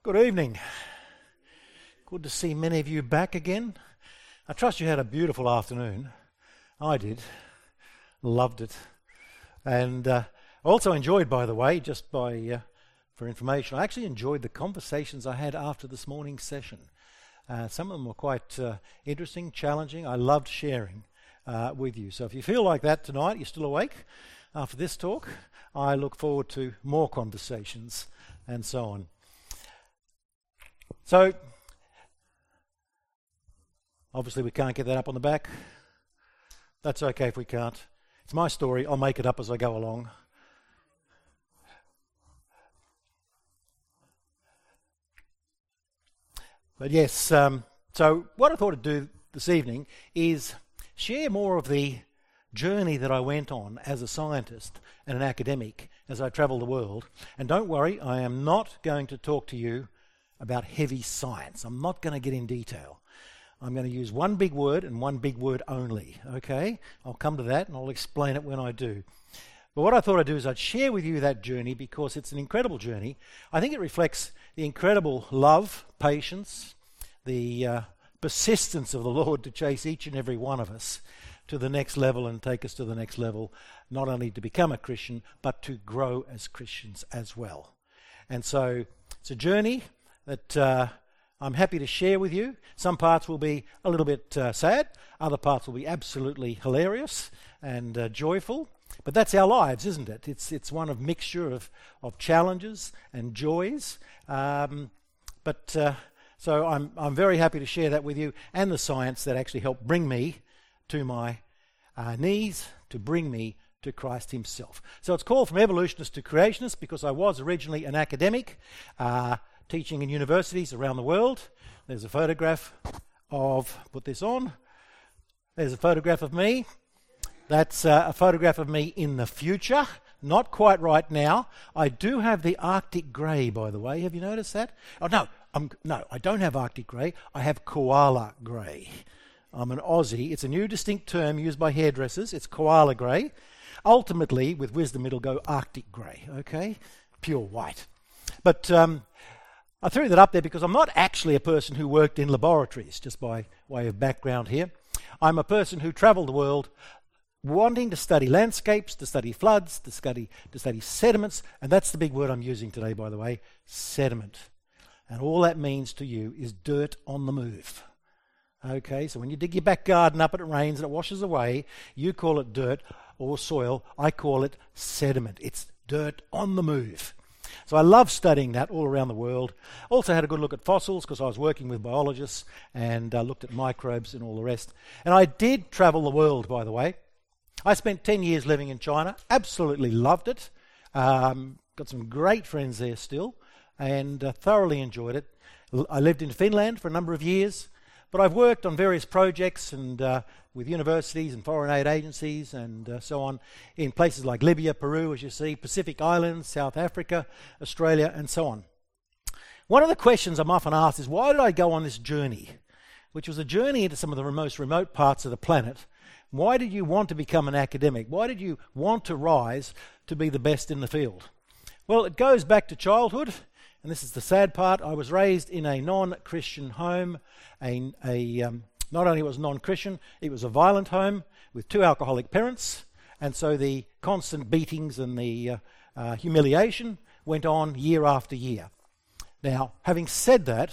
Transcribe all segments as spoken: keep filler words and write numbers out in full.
Good evening. Good to see many of you back again. I trust you had a beautiful afternoon. I did. Loved it. And uh, also enjoyed, by the way, just by uh, for information, I actually enjoyed the conversations I had after this morning's session. Uh, some of them were quite uh, interesting, challenging. I loved sharing uh, with you. So if you feel like that tonight, you're still awake after this talk, I look forward to more conversations and so on. So, obviously we can't get that up on the back. That's okay if we can't. It's my story. I'll make it up as I go along. But yes, um, so what I thought I'd do this evening is share more of the journey that I went on as a scientist and an academic as I travelled the world. And don't worry, I am not going to talk to you about heavy science. I'm not going to get in detail. I'm going to use one big word and one big word only, okay? I'll come to that and I'll explain it when I do. But what I thought I'd do is I'd share with you that journey because it's an incredible journey. I think it reflects the incredible love, patience, the uh, persistence of the Lord to chase each and every one of us to the next level and take us to the next level, not only to become a Christian, but to grow as Christians as well. And so it's a journey that uh, I'm happy to share with you. Some parts will be a little bit uh, sad, other parts will be absolutely hilarious and uh, joyful. But that's our lives, isn't it? It's it's one of mixture of, of challenges and joys. Um, but uh, so I'm I'm very happy to share that with you, and the science that actually helped bring me to my uh, knees, to bring me to Christ himself. So it's called From Evolutionist to Creationist because I was originally an academic, uh, teaching in universities around the world. There's a photograph of, put this on, there's a photograph of me. That's uh, a photograph of me in the future, not quite right now. I do have the Arctic grey, by the way. Have you noticed that? Oh, no, I'm, no, I don't have Arctic grey. I have koala grey. I'm an Aussie. It's a new distinct term used by hairdressers. It's koala grey. Ultimately, with wisdom, it'll go Arctic grey, okay? Pure white. But um, I threw that up there because I'm not actually a person who worked in laboratories, just by way of background here. I'm a person who travelled the world wanting to study landscapes, to study floods, to study, to study sediments, and that's the big word I'm using today, by the way, sediment. And all that means to you is dirt on the move. Okay, so when you dig your back garden up and it rains and it washes away, you call it dirt or soil. I call it sediment. It's dirt on the move. So I love studying that all around the world. Also had a good look at fossils because I was working with biologists and uh, looked at microbes and all the rest. And I did travel the world, by the way. I spent ten years living in China. Absolutely loved it. Um, got some great friends there still and uh, thoroughly enjoyed it. L- I lived in Finland for a number of years. But I've worked on various projects and uh, with universities and foreign aid agencies and uh, so on in places like Libya, Peru, as you see, Pacific Islands, South Africa, Australia, and so on. One of the questions I'm often asked is, why did I go on this journey, which was a journey into some of the most remote parts of the planet? Why did you want to become an academic? Why did you want to rise to be the best in the field? Well, it goes back to childhood. And this is the sad part. I was raised in a non-Christian home. A, a, um, not only was it non-Christian, it was a violent home with two alcoholic parents. And so the constant beatings and the uh, uh, humiliation went on year after year. Now, having said that,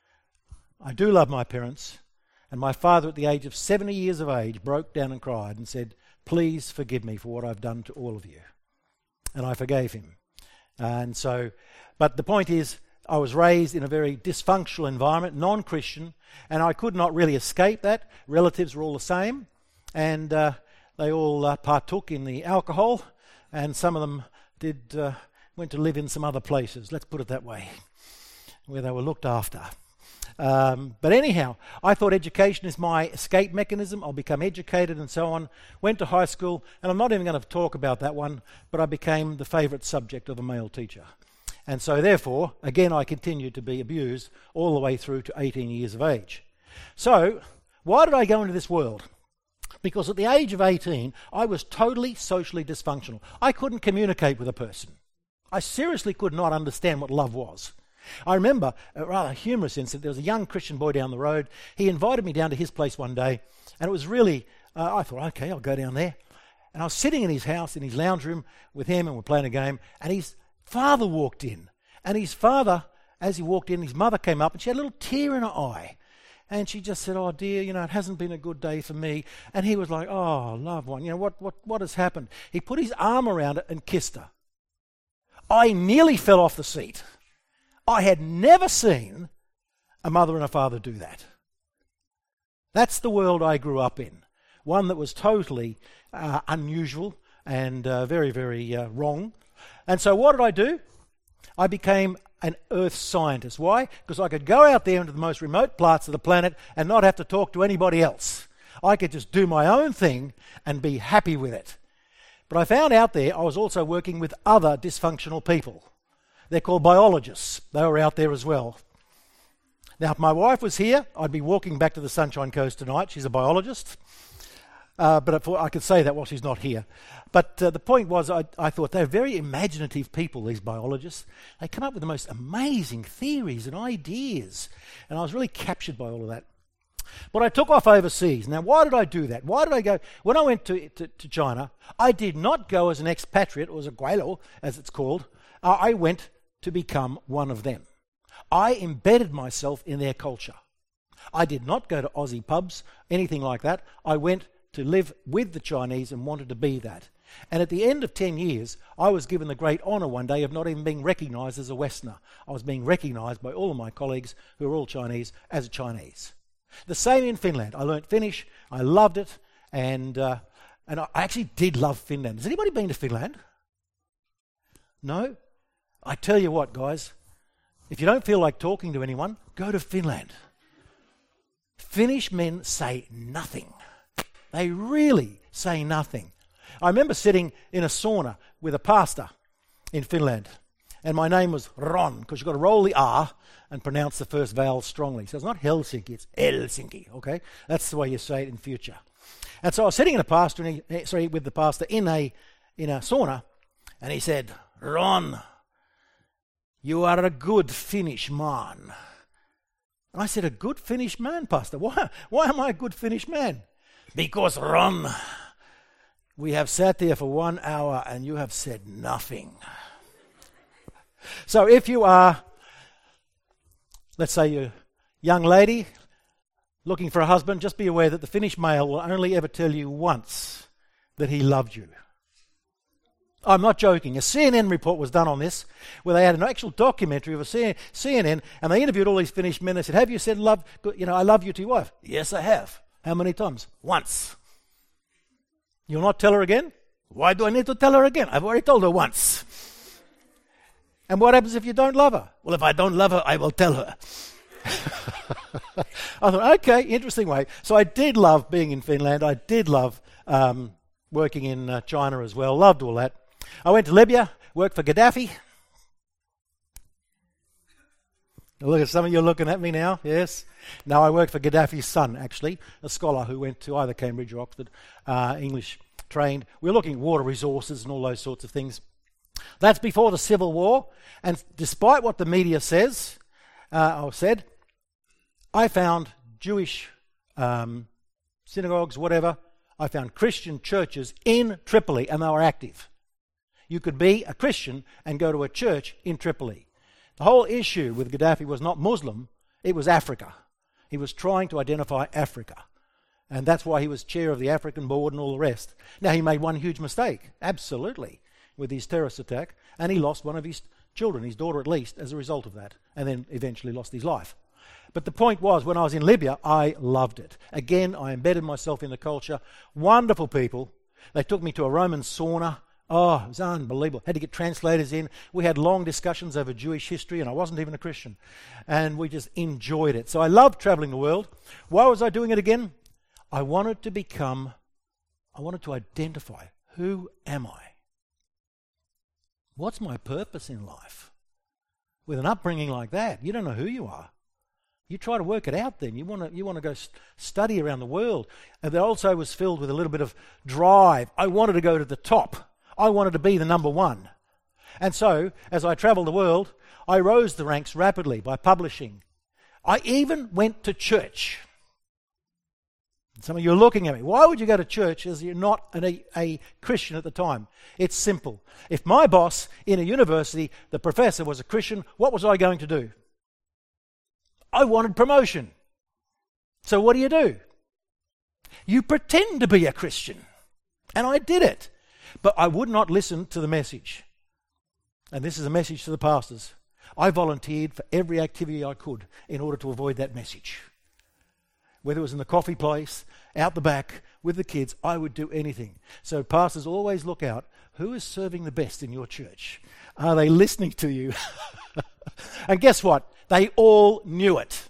I do love my parents. And my father, at the age of seventy years of age, broke down and cried and said, "Please forgive me for what I've done to all of you." And I forgave him. And so... But the point is, I was raised in a very dysfunctional environment, non-Christian, and I could not really escape that. Relatives were all the same, and uh, they all uh, partook in the alcohol, and some of them did uh, went to live in some other places, let's put it that way, where they were looked after. Um, but anyhow, I thought education is my escape mechanism. I'll become educated and so on. Went to high school, and I'm not even going to talk about that one, but I became the favourite subject of a male teacher. And so therefore, again, I continued to be abused all the way through to eighteen years of age. So, why did I go into this world? Because at the age of eighteen, I was totally socially dysfunctional. I couldn't communicate with a person. I seriously could not understand what love was. I remember a rather humorous incident. There was a young Christian boy down the road. He invited me down to his place one day, and it was really, uh, I thought, okay, I'll go down there. And I was sitting in his house, in his lounge room with him, and we're playing a game, and his father walked in. And his father, as he walked in, his mother came up, and she had a little tear in her eye. And she just said, oh dear, you know, it hasn't been a good day for me. And he was like, oh, loved one, you know, what, what, what has happened? He put his arm around her and kissed her. I nearly fell off the seat. I had never seen a mother and a father do that. That's the world I grew up in. One that was totally uh, unusual and uh, very, very uh, wrong. And so what did I do? I became an earth scientist. Why? Because I could go out there into the most remote parts of the planet and not have to talk to anybody else. I could just do my own thing and be happy with it. But I found out there I was also working with other dysfunctional people. They're called biologists. They were out there as well. Now, if my wife was here, I'd be walking back to the Sunshine Coast tonight. She's a biologist. Uh, but if, I could say that while she's not here. But uh, the point was, I, I thought they're very imaginative people, these biologists. They come up with the most amazing theories and ideas. And I was really captured by all of that. But I took off overseas. Now, why did I do that? Why did I go? When I went to, to, to China, I did not go as an expatriate, or as a guilo, as it's called. Uh, I went to become one of them. I embedded myself in their culture. I did not go to Aussie pubs, anything like that. I went to live with the Chinese and wanted to be that. And at the end of ten years, I was given the great honour one day of not even being recognised as a Westerner. I was being recognised by all of my colleagues, who are all Chinese, as a Chinese. The same in Finland. I learnt Finnish, I loved it, and uh, and I actually did love Finland. Has anybody been to Finland? No? I tell you what, guys, if you don't feel like talking to anyone, go to Finland. Finnish men say nothing. They really say nothing. I remember sitting in a sauna with a pastor in Finland, and my name was Ron, because you've got to roll the R and pronounce the first vowel strongly. So it's not Helsinki, it's Helsinki, okay? That's the way you say it in future. And so I was sitting in a pastor, and he, sorry, with the pastor in a in a sauna, and he said, Ron, you are a good Finnish man. And I said, a good Finnish man, pastor? Why, why am I a good Finnish man? Because, Ron, we have sat here for one hour and you have said nothing. So if you are, let's say you're a young lady looking for a husband, just be aware that the Finnish male will only ever tell you once that he loved you. I'm not joking. A C N N report was done on this, where they had an actual documentary of a C N N, and they interviewed all these Finnish men. They said, have you said, love, you know, I love you to your wife? Yes, I have. How many times? Once. You'll not tell her again? Why do I need to tell her again? I've already told her once. And what happens if you don't love her? Well, if I don't love her, I will tell her. I thought, okay, interesting way. So I did love being in Finland. I did love um, working in uh, China as well. Loved all that. I went to Libya, worked for Gaddafi. Look at some of you looking at me now, yes. Now I work for Gaddafi's son, actually, a scholar who went to either Cambridge or Oxford, uh, English trained. We're looking at water resources and all those sorts of things. That's before the Civil War, and despite what the media says, uh, or said, I found Jewish um, synagogues, whatever. I found Christian churches in Tripoli, and they were active. You could be a Christian and go to a church in Tripoli. The whole issue with Gaddafi was not Muslim, it was Africa. He was trying to identify Africa. And that's why he was chair of the African board and all the rest. Now, he made one huge mistake, absolutely, with his terrorist attack, and he lost one of his children, his daughter at least, as a result of that, and then eventually lost his life. But the point was, when I was in Libya, I loved it. Again, I embedded myself in the culture. Wonderful people. They took me to a Roman sauna. Oh, it was unbelievable. Had to get translators in. We had long discussions over Jewish history, and I wasn't even a Christian. And we just enjoyed it. So I loved traveling the world. Why was I doing it again? I wanted to become, I wanted to identify, who am I? What's my purpose in life? With an upbringing like that, you don't know who you are. You try to work it out then. You want to you want to go st- study around the world. And it also was filled with a little bit of drive. I wanted to go to the top. I wanted to be the number one. And so, as I travelled the world, I rose the ranks rapidly by publishing. I even went to church. Some of you are looking at me. Why would you go to church as you're not an, a, a Christian at the time? It's simple. If my boss in a university, the professor, was a Christian, what was I going to do? I wanted promotion. So what do you do? You pretend to be a Christian. And I did it. But I would not listen to the message. And this is a message to the pastors. I volunteered for every activity I could in order to avoid that message. Whether it was in the coffee place, out the back, with the kids, I would do anything. So pastors, always look out. Who is serving the best in your church? Are they listening to you? And guess what? They all knew it.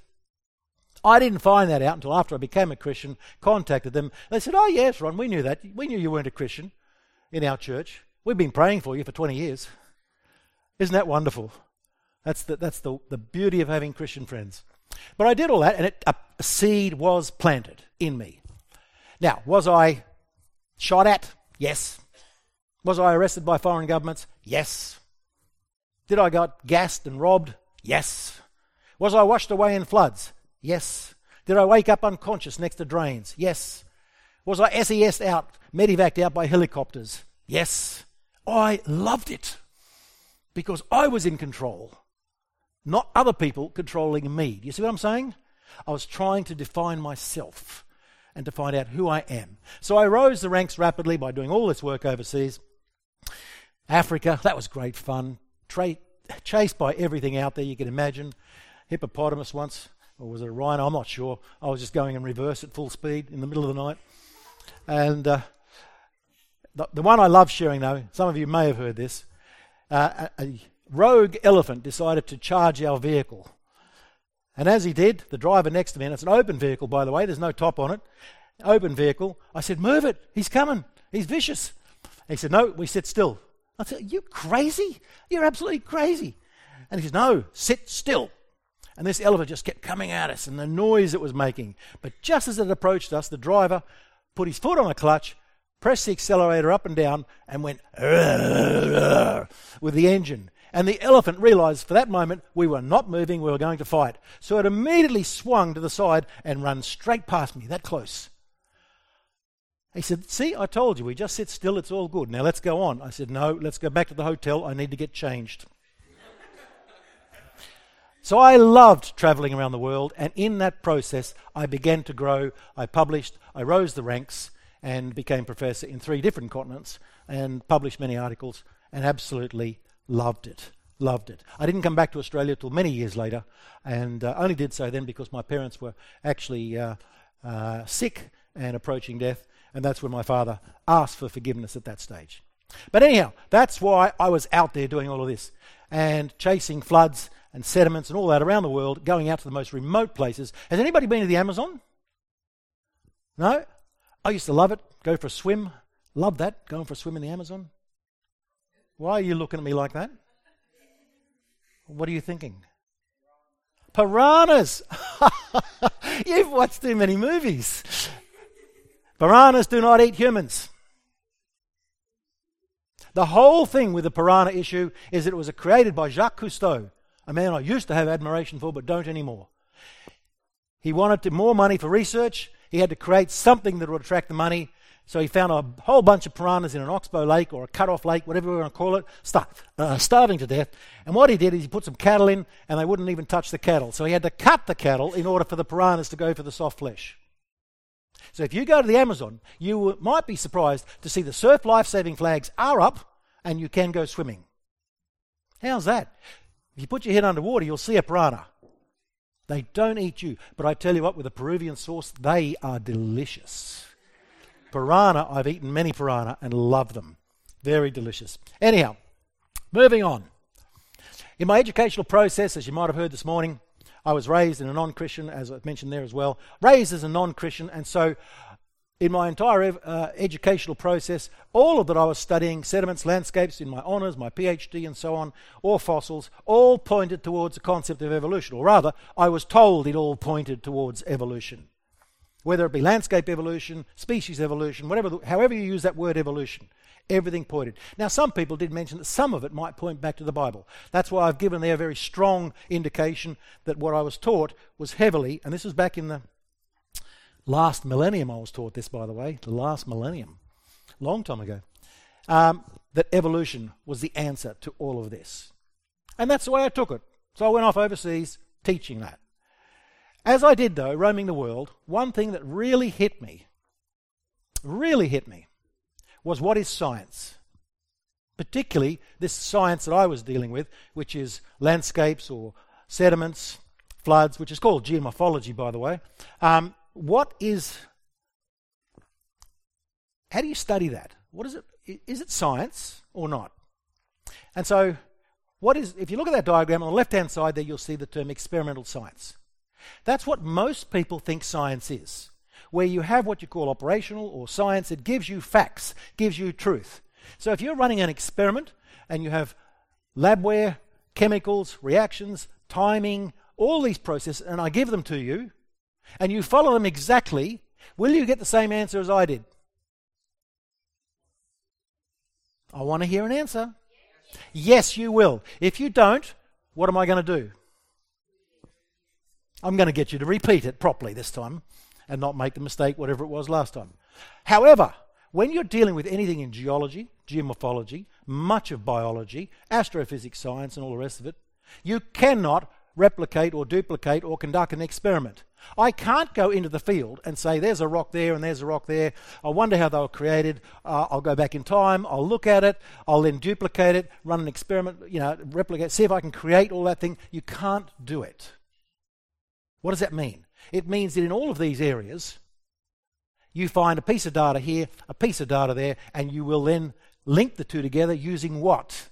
I didn't find that out until after I became a Christian, contacted them. They said, oh yes, Ron, we knew that. We knew you weren't a Christian in our church. We've been praying for you for twenty years. Isn't that wonderful? That's the, that's the, the beauty of having Christian friends. But I did all that, and it, a, a seed was planted in me. Now, was I shot at? Yes. Was I arrested by foreign governments? Yes. Did I get gassed and robbed? Yes. Was I washed away in floods? Yes. Did I wake up unconscious next to drains? Yes. Was I S E S'd out, medevaced out by helicopters? Yes. I loved it because I was in control, not other people controlling me. Do you see what I'm saying? I was trying to define myself and to find out who I am. So I rose the ranks rapidly by doing all this work overseas. Africa, that was great fun. Tra- chased by everything out there you can imagine. Hippopotamus once, or was it a rhino? I'm not sure. I was just going in reverse at full speed in the middle of the night. And uh, the, the one I love sharing, though, some of you may have heard this, uh, a, a rogue elephant decided to charge our vehicle. And as he did, the driver next to me, and it's an open vehicle, by the way, there's no top on it, open vehicle, I said, move it, he's coming, he's vicious. He said, no, we sit still. I said, are you crazy? You're absolutely crazy. And he says, no, sit still. And this elephant just kept coming at us and the noise it was making. But just as it approached us, the driver put his foot on the clutch, pressed the accelerator up and down, and went with the engine. And the elephant realised for that moment we were not moving, we were going to fight. So it immediately swung to the side and ran straight past me, that close. He said, see, I told you, we just sit still, it's all good. Now let's go on. I said, no, let's go back to the hotel, I need to get changed. So I loved travelling around the world, and in that process I began to grow. I published, I rose the ranks and became professor in three different continents and published many articles and absolutely loved it, loved it. I didn't come back to Australia till many years later, and uh, only did so then because my parents were actually uh, uh, sick and approaching death, and that's when my father asked for forgiveness at that stage. But anyhow, that's why I was out there doing all of this and chasing floods and sediments and all that around the world, going out to the most remote places. Has anybody been to the Amazon? No? I used to love it, go for a swim. Love that, going for a swim in the Amazon. Why are you looking at me like that? What are you thinking? Piranhas! You've watched too many movies. Piranhas do not eat humans. The whole thing with the piranha issue is that it was created by Jacques Cousteau, a man I used to have admiration for but don't anymore. He wanted to, more money for research. He had to create something that would attract the money. So he found a whole bunch of piranhas in an oxbow lake or a cut-off lake, whatever we want to call it, star- uh, starving to death. And what he did is he put some cattle in and they wouldn't even touch the cattle. So he had to cut the cattle in order for the piranhas to go for the soft flesh. So if you go to the Amazon, you might be surprised to see the surf life-saving flags are up and you can go swimming. How's that? If you put your head underwater, you'll see a piranha. They don't eat you. But I tell you what, with a Peruvian sauce, they are delicious. Piranha, I've eaten many piranha and love them. Very delicious. Anyhow, moving on. In my educational process, as you might have heard this morning, I was raised in a non-Christian, as I've mentioned there as well, raised as a non-Christian, and so in my entire uh, educational process, all of that I was studying, sediments, landscapes, in my honours, my PhD and so on, or fossils, all pointed towards the concept of evolution, or rather, I was told it all pointed towards evolution. Whether it be landscape evolution, species evolution, whatever, however you use that word evolution, Everything pointed. Now, some people did mention that some of it might point back to the Bible. That's why I've given there a very strong indication that what I was taught was heavily, and this was back in the last millennium I was taught this, by the way, the last millennium, long time ago, um, that evolution was the answer to all of this. And that's the way I took it. So I went off overseas teaching that. As I did, though, roaming the world, one thing that really hit me, really hit me, was what is science? Particularly this science that I was dealing with, which is landscapes or sediments, floods, which is called geomorphology, by the way. Um, what is... How do you study that? What is it? Is it science or not? And so, what is... If you look at that diagram, on the left-hand side there, you'll see the term experimental science. That's what most people think science is, where you have what you call operational or science. It gives you facts, gives you truth. So if you're running an experiment and you have labware, chemicals, reactions, timing, all these processes, and I give them to you, and you follow them exactly, will you get the same answer as I did? I want to hear an answer. Yes, you will. If you don't, what am I going to do? I'm going to get you to repeat it properly this time and not make the mistake whatever it was last time. However, when you're dealing with anything in geology, geomorphology, much of biology, astrophysics science and all the rest of it, you cannot replicate or duplicate or conduct an experiment. I can't go into the field and say there's a rock there and there's a rock there. I wonder how they were created. Uh, I'll go back in time. I'll look at it. I'll then duplicate it, run an experiment, you know, replicate, see if I can create all that thing. You can't do it. What does that mean? It means that in all of these areas, you find a piece of data here, a piece of data there, and you will then link the two together using what?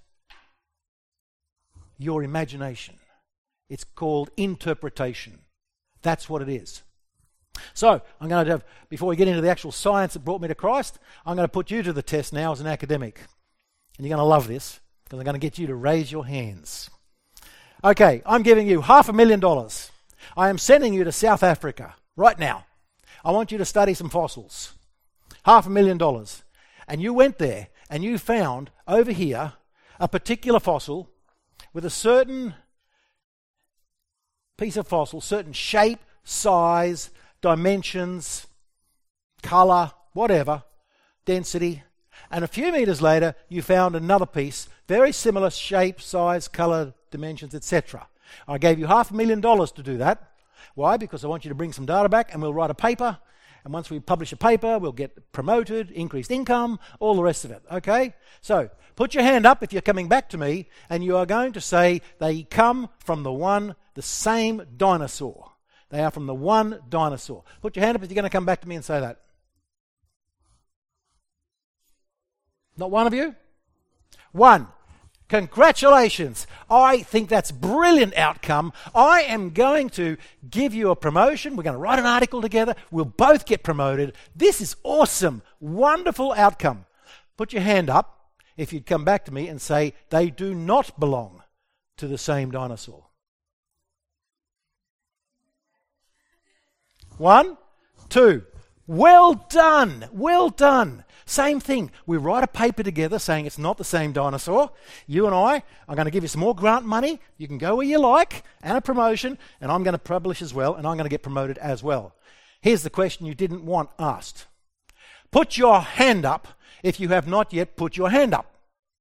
Your imagination. It's called interpretation. That's what it is. So, I'm going to have, before we get into the actual science that brought me to Christ, I'm going to put you to the test now as an academic. And you're going to love this, because I'm going to get you to raise your hands. Okay, I'm giving you half a million dollars. I am sending you to South Africa right now. I want you to study some fossils. Half a million dollars. And you went there and you found over here a particular fossil with a certain piece of fossil, certain shape, size, dimensions, colour, whatever, density. And a few metres later you found another piece, very similar shape, size, colour, dimensions, et cetera. I gave you half a million dollars to do that. Why? Because I want you to bring some data back and we'll write a paper. And once we publish a paper, we'll get promoted, increased income, all the rest of it. Okay? So, put your hand up if you're coming back to me and you are going to say they come from the one, the same dinosaur. They are from the one dinosaur. Put your hand up if you're going to come back to me and say that. Not one of you? One. Congratulations. I think that's a brilliant outcome. I am going to give you a promotion. We're going to write an article together. We'll both get promoted. This is awesome. Wonderful outcome. Put your hand up if you'd come back to me and say they do not belong to the same dinosaur. One, two. Well done. Well done. Same thing. We write a paper together saying it's not the same dinosaur. You and I, I'm going to give you some more grant money. You can go where you like, and a promotion, and I'm going to publish as well, and I'm going to get promoted as well. Here's the question you didn't want asked. Put your hand up if you have not yet put your hand up.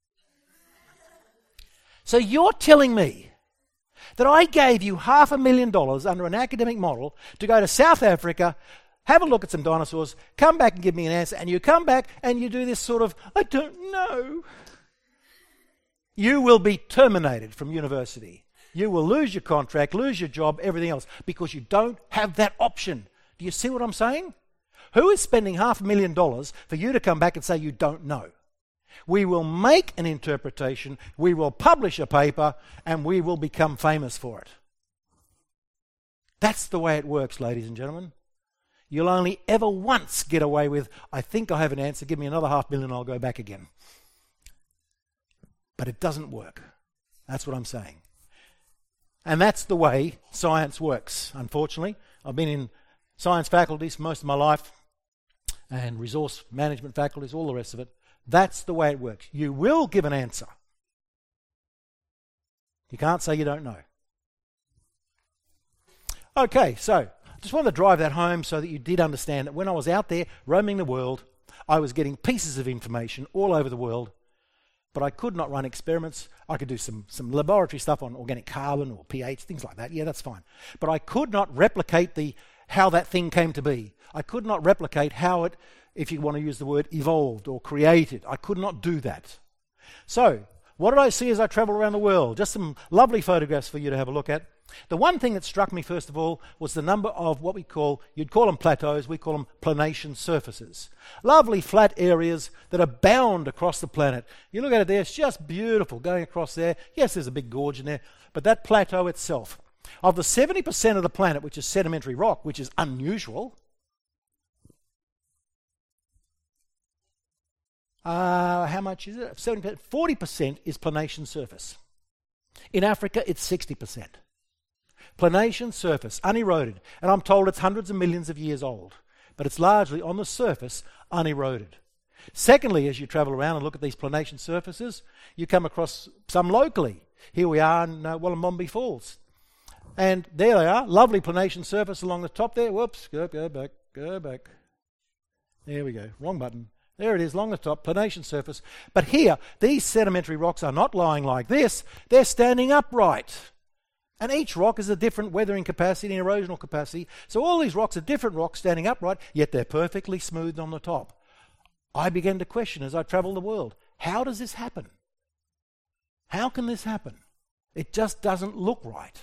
So you're telling me that I gave you half a million dollars under an academic model to go to South Africa, have a look at some dinosaurs, come back and give me an answer, and you come back and you do this sort of, I don't know. You will be terminated from university. You will lose your contract, lose your job, everything else, because you don't have that option. Do you see what I'm saying? Who is spending half a million dollars for you to come back and say you don't know? We will make an interpretation, we will publish a paper, and we will become famous for it. That's the way it works, ladies and gentlemen. You'll only ever once get away with, I think I have an answer, give me another half million and I'll go back again. But it doesn't work. That's what I'm saying. And that's the way science works, unfortunately. I've been in science faculties most of my life and resource management faculties, all the rest of it. That's the way it works. You will give an answer. You can't say you don't know. Okay, so I just wanted to drive that home so that you did understand that when I was out there roaming the world, I was getting pieces of information all over the world, but I could not run experiments. I could do some, some laboratory stuff on organic carbon or pH, things like that. Yeah, that's fine. But I could not replicate the how that thing came to be. I could not replicate how it, if you want to use the word, evolved or created. I could not do that. So, what did I see as I travelled around the world? Just some lovely photographs for you to have a look at. The one thing that struck me, first of all, was the number of what we call, you'd call them plateaus, we call them planation surfaces. Lovely flat areas that abound across the planet. You look at it there, it's just beautiful going across there. Yes, there's a big gorge in there, but that plateau itself, of the seventy percent of the planet, which is sedimentary rock, which is unusual, uh, how much is it? seventy percent, forty percent is planation surface. In Africa, it's sixty percent. Planation surface, uneroded, and I'm told it's hundreds of millions of years old, but it's largely on the surface, uneroded. Secondly, as you travel around and look at these planation surfaces, you come across some locally. Here we are in uh, Wollomombi Falls, and there they are, lovely planation surface along the top there. Whoops, go, go back, go back. There we go, wrong button. There it is, along the top, planation surface. But here, these sedimentary rocks are not lying like this, they're standing upright. And each rock is a different weathering capacity and erosional capacity. So all these rocks are different rocks standing upright, yet they're perfectly smooth on the top. I began to question as I travelled the world, how does this happen? How can this happen? It just doesn't look right.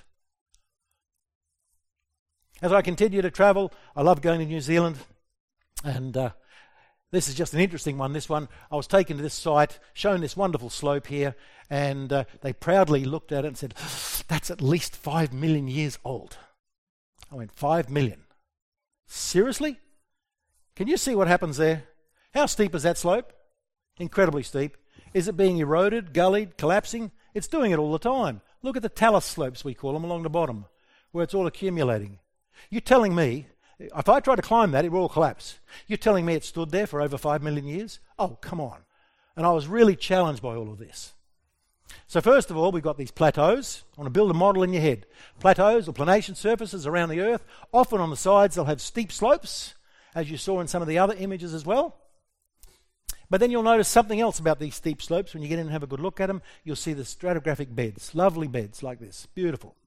As I continue to travel, I love going to New Zealand, and uh, this is just an interesting one. This one, I was taken to this site, shown this wonderful slope here, and uh, they proudly looked at it and said, that's at least five million years old. I went, five million? Seriously? Can you see what happens there? How steep is that slope? Incredibly steep. Is it being eroded, gullied, collapsing? It's doing it all the time. Look at the talus slopes, we call them, along the bottom, where it's all accumulating. You're telling me, if I try to climb that, it will all collapse. You're telling me it stood there for over five million years? Oh, come on. And I was really challenged by all of this. So first of all, we've got these plateaus. I want to build a model in your head. Plateaus or planation surfaces around the Earth. Often on the sides they'll have steep slopes, as you saw in some of the other images as well. But then you'll notice something else about these steep slopes. When you get in and have a good look at them, you'll see the stratigraphic beds. Lovely beds like this. Beautiful.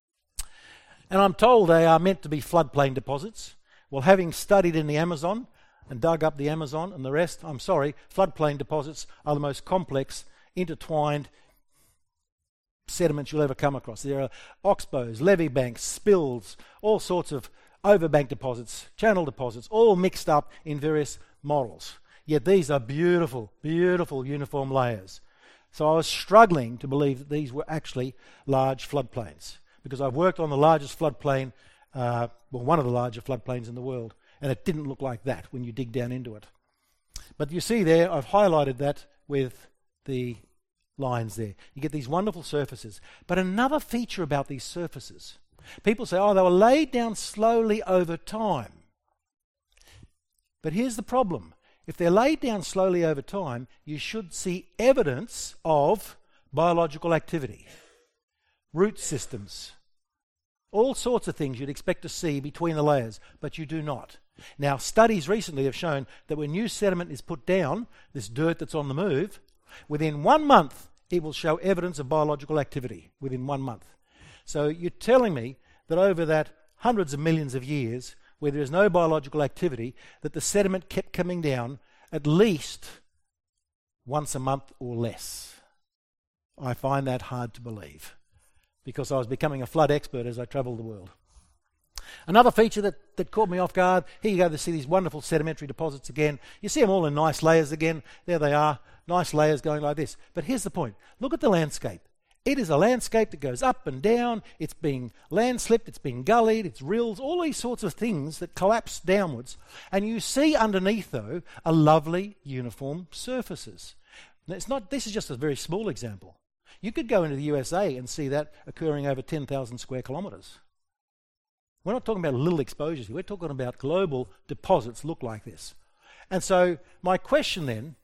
And I'm told they are meant to be floodplain deposits. Well, having studied in the Amazon and dug up the Amazon and the rest, I'm sorry, floodplain deposits are the most complex, intertwined sediments you'll ever come across. There are oxbows, levee banks, spills, all sorts of overbank deposits, channel deposits, all mixed up in various models. Yet these are beautiful, beautiful uniform layers. So I was struggling to believe that these were actually large floodplains, because I've worked on the largest floodplain, uh, well, one of the larger floodplains in the world, and it didn't look like that when you dig down into it. But you see there, I've highlighted that with the lines there. You get these wonderful surfaces. But another feature about these surfaces, people say, oh, they were laid down slowly over time. But here's the problem. If they're laid down slowly over time, you should see evidence of biological activity, root systems, all sorts of things you'd expect to see between the layers, but you do not. Now, studies recently have shown that when new sediment is put down, this dirt that's on the move, within one month, it will show evidence of biological activity within one month. So you're telling me that over that hundreds of millions of years, where there is no biological activity, that the sediment kept coming down at least once a month or less. I find that hard to believe, because I was becoming a flood expert as I travelled the world. Another feature that, that caught me off guard, here you go to see these wonderful sedimentary deposits again. You see them all in nice layers again. There they are, nice layers going like this. But here's the point. Look at the landscape. It is a landscape that goes up and down. It's being landslipped, it's being gullied, it's rills, all these sorts of things that collapse downwards. And you see underneath, though, a lovely uniform surfaces. Now, it's not, this is just a very small example. You could go into the U S A and see that occurring over ten thousand square kilometres. We're not talking about little exposures here. We're talking about global deposits look like this. And so my question then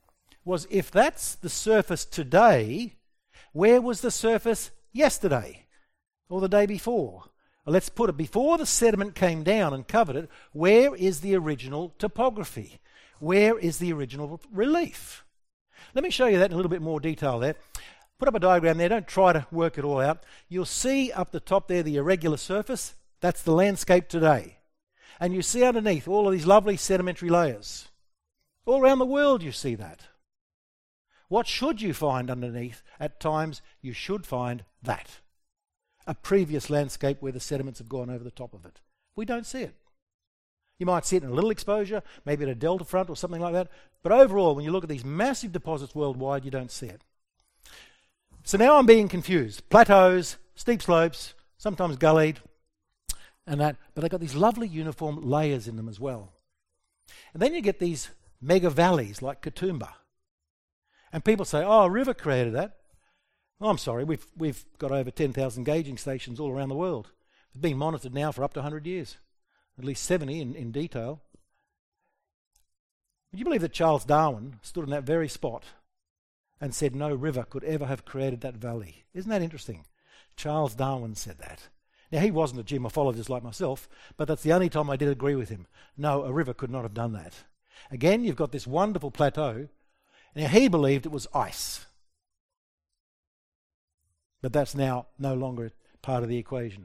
was, if that's the surface today, where was the surface yesterday or the day before? Well, let's put it, before the sediment came down and covered it, where is the original topography? Where is the original relief? Let me show you that in a little bit more detail there. Put up a diagram there, don't try to work it all out. You'll see up the top there the irregular surface. That's the landscape today. And you see underneath all of these lovely sedimentary layers. All around the world you see that. What should you find underneath? At times you should find that. A previous landscape where the sediments have gone over the top of it. We don't see it. You might see it in a little exposure, maybe at a delta front or something like that. But overall, when you look at these massive deposits worldwide, you don't see it. So now I'm being confused. Plateaus, steep slopes, sometimes gullied, and that, but they've got these lovely uniform layers in them as well. And then you get these mega valleys like Katoomba. And people say, oh, a river created that. Oh, I'm sorry, we've, we've got over ten thousand gauging stations all around the world. They've been monitored now for up to one hundred years, at least seventy in, in detail. Would you believe that Charles Darwin stood in that very spot and said no river could ever have created that valley? Isn't that interesting? Charles Darwin said that. Now, he wasn't a geomorphologist like myself, but that's the only time I did agree with him. No, a river could not have done that. Again, you've got this wonderful plateau. Now, he believed it was ice. But that's now no longer part of the equation.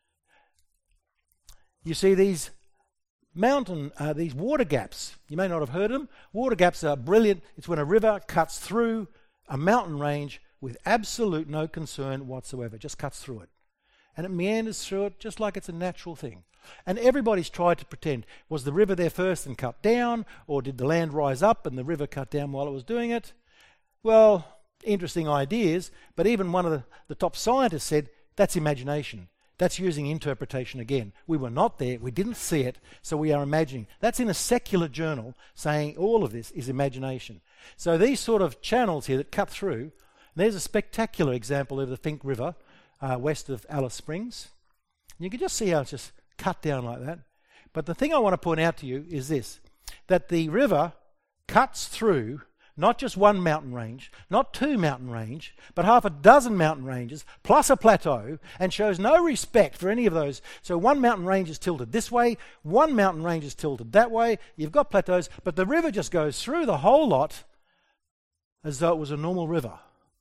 You see these mountain, uh, these water gaps. You may not have heard of them. Water gaps are brilliant. It's when a river cuts through a mountain range with absolute no concern whatsoever. It just cuts through it. And it meanders through it just like it's a natural thing. And everybody's tried to pretend, was the river there first and cut down, or did the land rise up and the river cut down while it was doing it? Well, interesting ideas, but even one of the, the top scientists said, that's imagination. That's using interpretation again. We were not there, we didn't see it, so we are imagining. That's in a secular journal saying all of this is imagination. So these sort of channels here that cut through, there's a spectacular example of the Finke River, uh, west of Alice Springs. You can just see how it's just cut down like that. But the thing I want to point out to you is this, that the river cuts through not just one mountain range, not two mountain range, but half a dozen mountain ranges, plus a plateau, and shows no respect for any of those. So one mountain range is tilted this way, one mountain range is tilted that way, you've got plateaus, but the river just goes through the whole lot as though it was a normal river.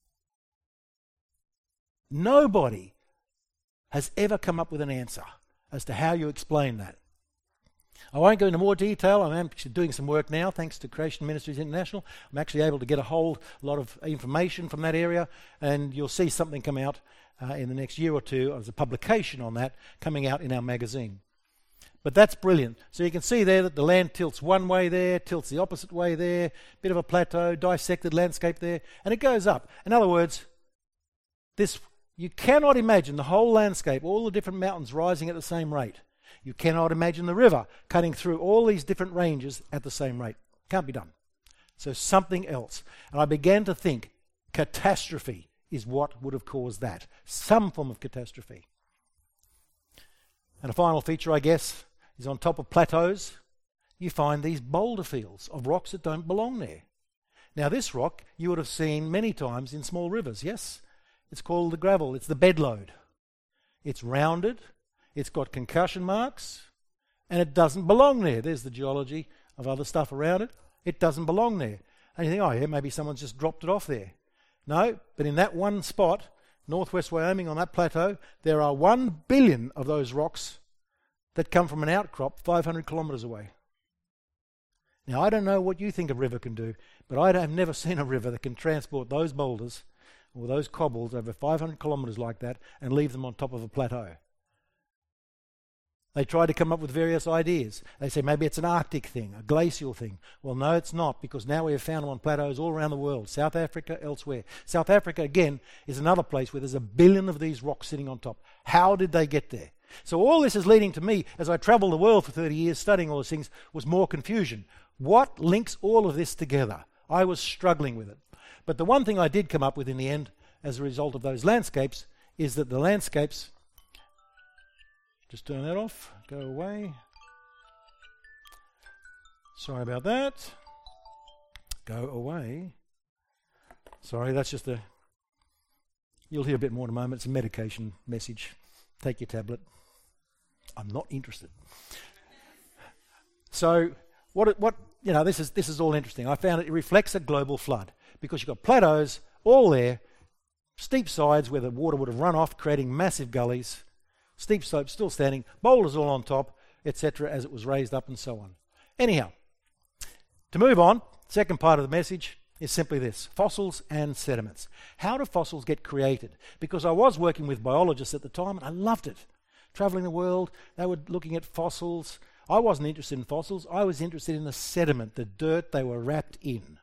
Nobody has ever come up with an answer as to how you explain that. I won't go into more detail. I'm actually doing some work now, thanks to Creation Ministries International. I'm actually able to get a whole lot of information from that area, and you'll see something come out uh, in the next year or two as a publication on that coming out in our magazine. But that's brilliant. So you can see there that the land tilts one way there, tilts the opposite way there, bit of a plateau, dissected landscape there, and it goes up. In other words, this you cannot imagine the whole landscape, all the different mountains rising at the same rate. You cannot imagine the river cutting through all these different ranges at the same rate. Can't be done. So something else. And I began to think catastrophe is what would have caused that. Some form of catastrophe. And a final feature, I guess, is on top of plateaus, you find these boulder fields of rocks that don't belong there. Now this rock you would have seen many times in small rivers, yes? It's called the gravel. It's the bedload. It's rounded. It's got concussion marks. And it doesn't belong there. There's the geology of other stuff around it. It doesn't belong there. And you think, oh yeah, maybe someone's just dropped it off there. No, but in that one spot, northwest Wyoming on that plateau, there are one billion of those rocks that come from an outcrop five hundred kilometres away. Now, I don't know what you think a river can do, but I have never seen a river that can transport those boulders or those cobbles over five hundred kilometres like that and leave them on top of a plateau. They try to come up with various ideas. They say maybe it's an Arctic thing, a glacial thing. Well, no, it's not, because now we have found them on plateaus all around the world, South Africa, elsewhere. South Africa, again, is another place where there's a billion of these rocks sitting on top. How did they get there? So all this is leading to me, as I travelled the world for thirty years studying all these things, was more confusion. What links all of this together? I was struggling with it. But the one thing I did come up with in the end, as a result of those landscapes, is that the landscapes... Just turn that off, go away. Sorry about that. Go away. Sorry, that's just a... You'll hear a bit more in a moment. It's a medication message. Take your tablet. I'm not interested. So, what, what, you know, this is, this is all interesting. I found it, it reflects a global flood because you've got plateaus all there, steep sides where the water would have run off, creating massive gullies, steep slopes still standing, boulders all on top, et cetera, as it was raised up and so on. Anyhow, to move on, second part of the message is simply this: fossils and sediments. How do fossils get created? Because I was working with biologists at the time and I loved it. Travelling the world, they were looking at fossils. I wasn't interested in fossils, I was interested in the sediment, the dirt they were wrapped in.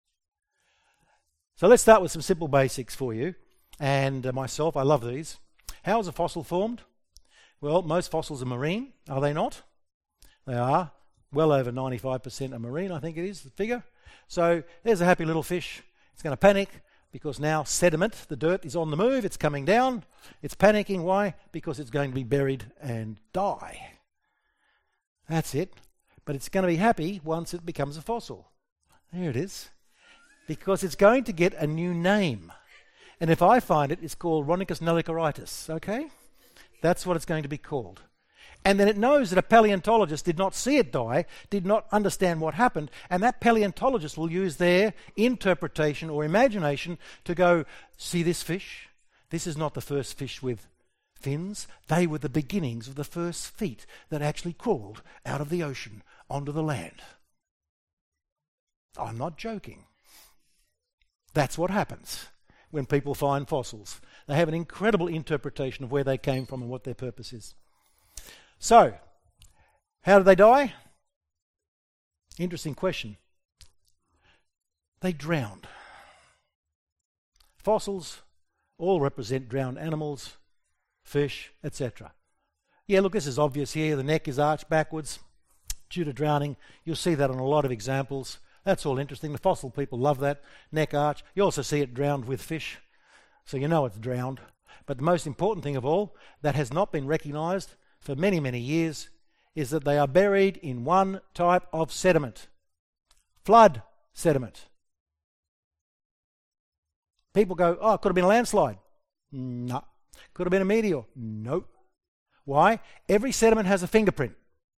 So let's start with some simple basics for you. And uh, myself, I love these. How is a fossil formed? Well, most fossils are marine, are they not? They are. Well over ninety-five percent are marine, I think it is, the figure. So there's a happy little fish. It's going to panic because now sediment, the dirt, is on the move. It's coming down. It's panicking. Why? Because it's going to be buried and die. That's it. But it's going to be happy once it becomes a fossil. There it is. Because it's going to get a new name. And if I find it, it's called Rhonicus nellacoritis, okay? That's what it's going to be called. And then it knows that a paleontologist did not see it die, did not understand what happened, and that paleontologist will use their interpretation or imagination to go, see this fish? This is not the first fish with fins. They were the beginnings of the first feet that actually crawled out of the ocean onto the land. I'm not joking. That's what happens when people find fossils. They have an incredible interpretation of where they came from and what their purpose is. So, how did they die? Interesting question. They drowned. Fossils all represent drowned animals, fish, et cetera. Yeah, look, this is obvious here. The neck is arched backwards due to drowning. You'll see that on a lot of examples. That's all interesting. The fossil people love that, neck arch. You also see it drowned with fish, so you know it's drowned. But the most important thing of all, that has not been recognised for many, many years, is that they are buried in one type of sediment. Flood sediment. People go, oh, it could have been a landslide. No. Could have been a meteor. Nope. Why? Every sediment has a fingerprint.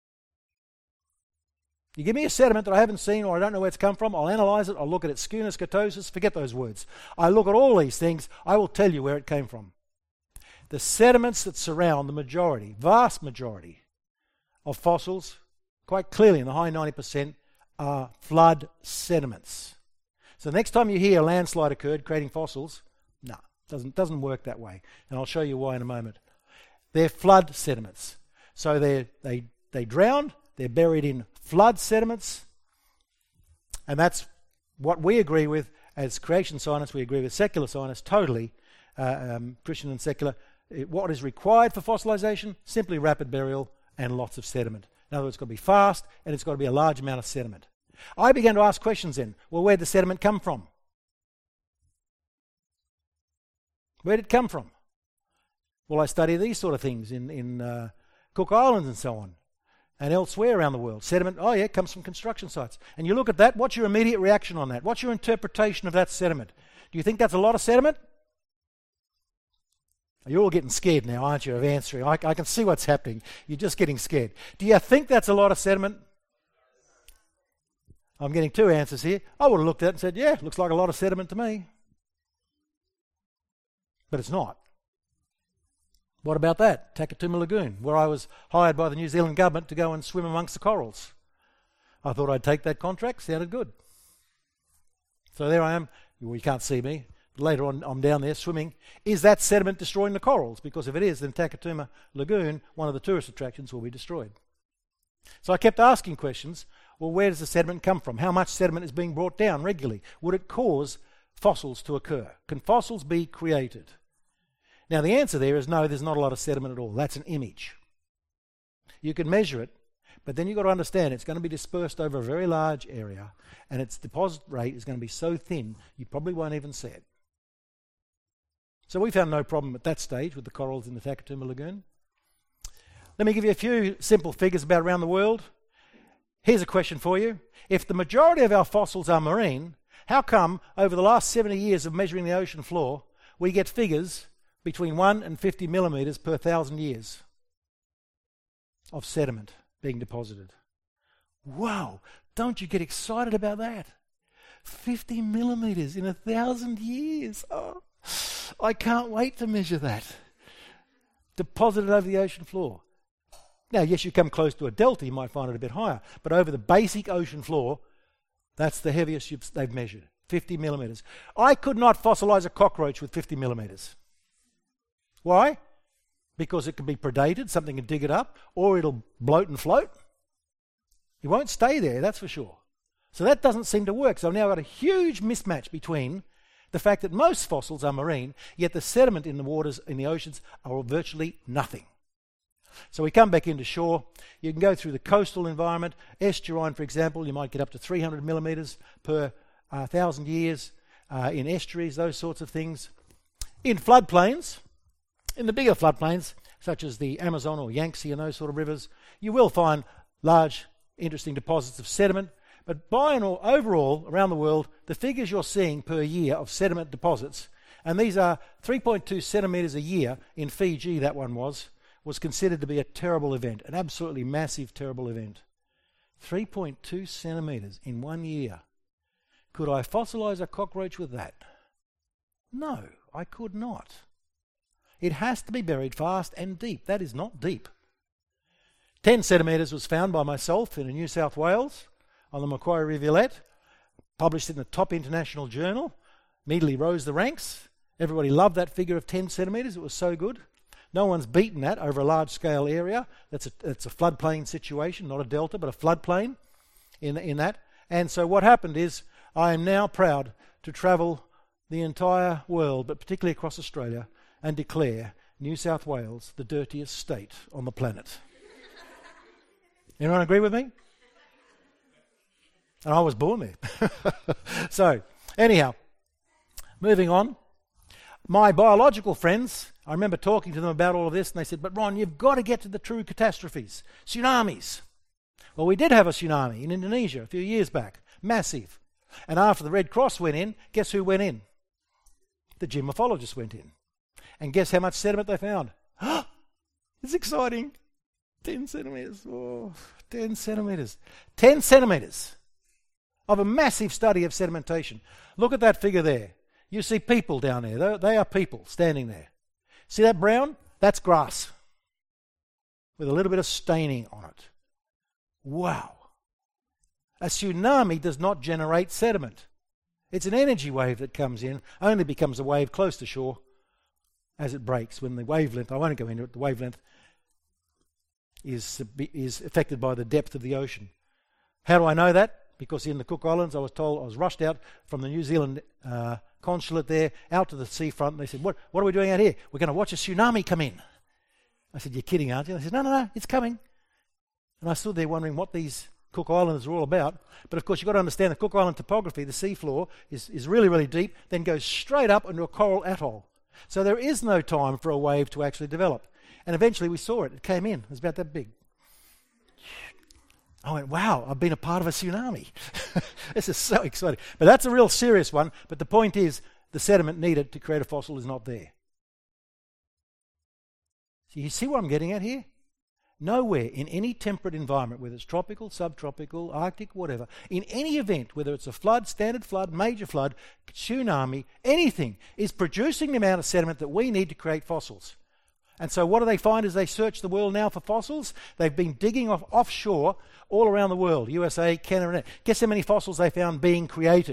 You give me a sediment that I haven't seen or I don't know where it's come from, I'll analyse it, I'll look at its skewness, scotosis, forget those words. I look at all these things, I will tell you where it came from. The sediments that surround the majority, vast majority of fossils, quite clearly in the high ninety percent, are flood sediments. So next time you hear a landslide occurred creating fossils, no, doesn't doesn't work that way. And I'll show you why in a moment. They're flood sediments. So they they they drowned, they're buried in flood sediments, and that's what we agree with as creation scientists. We agree with secular scientists totally, uh, um, Christian and secular. It, what is required for fossilization? Simply rapid burial and lots of sediment. In other words, it's got to be fast and it's got to be a large amount of sediment. I began to ask questions then. Well, where did the sediment come from? Where did it come from? Well, I study these sort of things in, in uh, Cook Islands and so on, and elsewhere around the world. Sediment, oh yeah, it comes from construction sites. And you look at that, what's your immediate reaction on that? What's your interpretation of that sediment? Do you think that's a lot of sediment? You're all getting scared now, aren't you, of answering? I, I can see what's happening. You're just getting scared. Do you think that's a lot of sediment? I'm getting two answers here. I would have looked at it and said, yeah, looks like a lot of sediment to me. But it's not. What about that? Takatuma Lagoon, where I was hired by the New Zealand government to go and swim amongst the corals. I thought I'd take that contract, sounded good. So there I am. Well, you can't see me. But later on, I'm down there swimming. Is that sediment destroying the corals? Because if it is, then Takatuma Lagoon, one of the tourist attractions, will be destroyed. So I kept asking questions. Well, where does the sediment come from? How much sediment is being brought down regularly? Would it cause fossils to occur? Can fossils be created? Now, the answer there is no, there's not a lot of sediment at all. That's an image. You can measure it, but then you've got to understand it's going to be dispersed over a very large area, and its deposit rate is going to be so thin, you probably won't even see it. So we found no problem at that stage with the corals in the Takatuma Lagoon. Let me give you a few simple figures about around the world. Here's a question for you. If the majority of our fossils are marine, How come over the last seventy years of measuring the ocean floor, we get figures between one and fifty millimetres per thousand years of sediment being deposited? Wow, don't you get excited about that? fifty millimetres in a thousand years. Oh, I can't wait to measure that. Deposited over the ocean floor. Now, yes, you come close to a delta, you might find it a bit higher, but over the basic ocean floor, that's the heaviest they've measured, fifty millimetres. I could not fossilise a cockroach with fifty millimetres. Why? Because it can be predated, something can dig it up, or it'll bloat and float. It won't stay there, that's for sure. So that doesn't seem to work. So I've now got a huge mismatch between the fact that most fossils are marine, yet the sediment in the waters, in the oceans, are virtually nothing. So we come back into shore. You can go through the coastal environment. Estuarine, for example, you might get up to three hundred millimetres per uh, thousand years. Uh, in estuaries, those sorts of things. In floodplains, in the bigger floodplains, such as the Amazon or Yangtze and those sort of rivers, you will find large, interesting deposits of sediment. But by and all, overall, around the world, the figures you're seeing per year of sediment deposits, and these are three point two centimetres a year in Fiji, that one was, was considered to be a terrible event, an absolutely massive, terrible event. three point two centimetres in one year. Could I fossilise a cockroach with that? No, I could not. It has to be buried fast and deep. That is not deep. ten centimetres was found by myself in New South Wales on the Macquarie Rivulet, published in the top international journal, immediately rose the ranks. Everybody loved that figure of ten centimetres. It was so good. No one's beaten that over a large-scale area. That's a, that's a floodplain situation, not a delta, but a floodplain in, in that. And so what happened is I am now proud to travel the entire world, but particularly across Australia, and declare New South Wales the dirtiest state on the planet. Anyone agree with me? And I was born there. So, anyhow, moving on. My biological friends, I remember talking to them about all of this, and they said, but Ron, you've got to get to the true catastrophes. Tsunamis. Well, we did have a tsunami in Indonesia a few years back. Massive. And after the Red Cross went in, guess who went in? The geomorphologists went in. And guess how much sediment they found? It's exciting. ten centimetres. Oh, ten centimetres. ten centimetres of a massive study of sedimentation. Look at that figure there. You see people down there. They, they are people standing there. See that brown? That's grass with a little bit of staining on it. Wow. A tsunami does not generate sediment. It's an energy wave that comes in, only becomes a wave close to shore as it breaks. When the wavelength, I won't go into it, the wavelength is, is affected by the depth of the ocean. How do I know that? Because in the Cook Islands, I was told, I was rushed out from the New Zealand uh, consulate there, out to the seafront, and they said, what, what are we doing out here? We're going to watch a tsunami come in. I said, you're kidding, aren't you? They said, no, no, no, it's coming. And I stood there wondering what these Cook Islanders are all about. But of course, you've got to understand the Cook Island topography, the seafloor is, is really, really deep, then goes straight up into a coral atoll. So there is no time for a wave to actually develop. And eventually we saw it. It came in. It was about that big. I went, wow, I've been a part of a tsunami. This is so exciting. But that's a real serious one. But the point is, the sediment needed to create a fossil is not there. So you see what I'm getting at here? Nowhere in any temperate environment, whether it's tropical, subtropical, Arctic, whatever, in any event, whether it's a flood, standard flood, major flood, tsunami, anything, is producing the amount of sediment that we need to create fossils. And so what do they find as they search the world now for fossils? They've been digging off offshore all around the world, U S A, Canada. Guess how many fossils they found being created?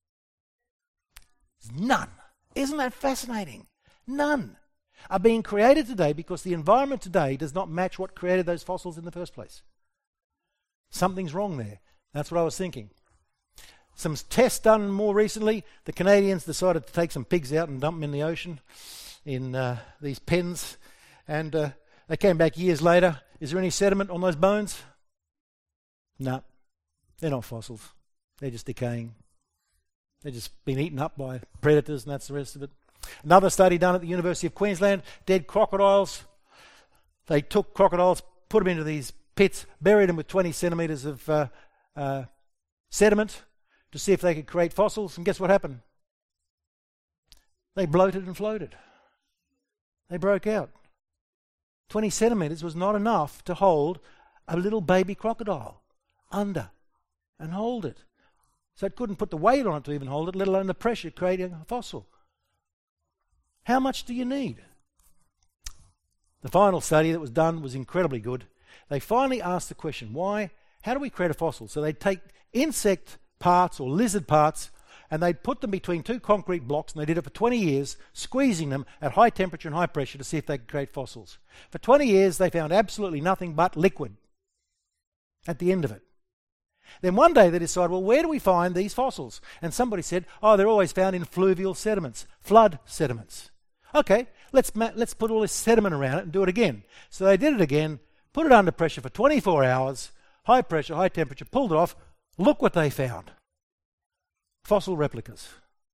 None. Isn't that fascinating? None are being created today because the environment today does not match what created those fossils in the first place. Something's wrong there. That's what I was thinking. Some tests done more recently, the Canadians decided to take some pigs out and dump them in the ocean in uh, these pens, and uh, they came back years later. Is there any sediment on those bones? No, they're not fossils. They're just decaying. They've just been eaten up by predators, and that's the rest of it. Another study done at the University of Queensland, dead crocodiles. They took crocodiles, put them into these pits, buried them with twenty centimetres of uh, uh, sediment, to see if they could create fossils, and guess what happened? They bloated and floated. They broke out. twenty centimetres was not enough to hold a little baby crocodile under and hold it. So it couldn't put the weight on it to even hold it, let alone the pressure creating a fossil. How much do you need? The final study that was done was incredibly good. They finally asked the question, why, how do we create a fossil? So they'd take insect parts or lizard parts and they'd put them between two concrete blocks, and they did it for twenty years, squeezing them at high temperature and high pressure to see if they could create fossils. For twenty years they found absolutely nothing but liquid at the end of it. Then one day they decided, well, where do we find these fossils? And somebody said, oh, they're always found in fluvial sediments, flood sediments. Okay, let's ma- let's put all this sediment around it and do it again. So they did it again, put it under pressure for twenty-four hours, high pressure, high temperature, pulled it off. Look what they found. Fossil replicas.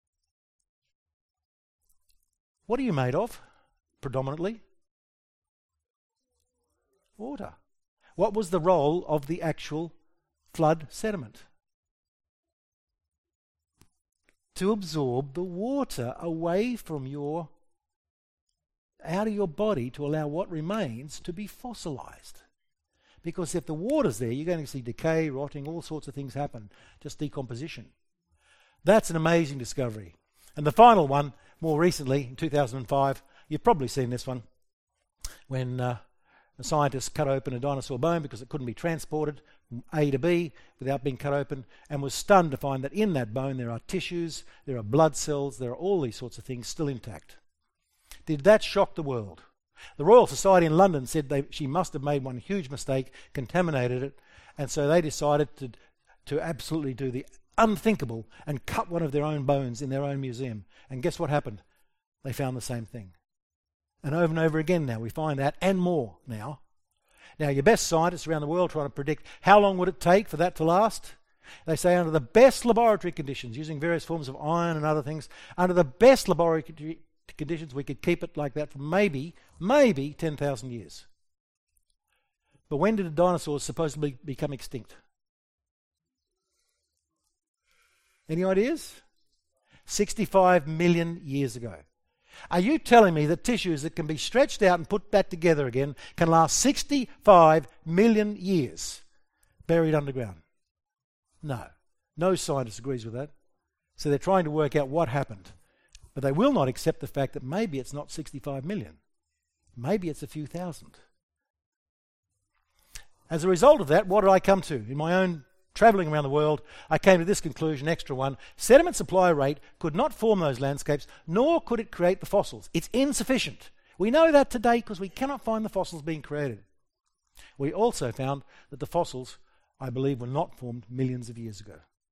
What are you made of, predominantly? Water. What was the role of the actual flood sediment? To absorb the water away from your, out of your body, to allow what remains to be fossilized. Because if the water's there, you're going to see decay, rotting, all sorts of things happen, just decomposition. That's an amazing discovery. And the final one, more recently, in two thousand five, you've probably seen this one, when uh, the scientists cut open a dinosaur bone because it couldn't be transported from A to B without being cut open, and was stunned to find that in that bone there are tissues, there are blood cells, there are all these sorts of things still intact. Did that shock the world? The Royal Society in London said they, she must have made one huge mistake, contaminated it, and so they decided to, to absolutely do the unthinkable and cut one of their own bones in their own museum. And guess what happened? They found the same thing. And over and over again now we find that, and more now. Now your best scientists around the world trying to predict how long would it take for that to last. They say under the best laboratory conditions, using various forms of iron and other things, under the best laboratory conditions we could keep it like that for maybe, maybe ten thousand years. But when did the dinosaurs supposedly become extinct? Any ideas? sixty-five million years ago. Are you telling me that tissues that can be stretched out and put back together again can last sixty-five million years buried underground? No. No scientist agrees with that. So they're trying to work out what happened. But they will not accept the fact that maybe it's not sixty-five million. Maybe it's a few thousand. As a result of that, what did I come to? In my own travelling around the world, I came to this conclusion, extra one. Sediment supply rate could not form those landscapes, nor could it create the fossils. It's insufficient. We know that today because we cannot find the fossils being created. We also found that the fossils, I believe, were not formed millions of years ago.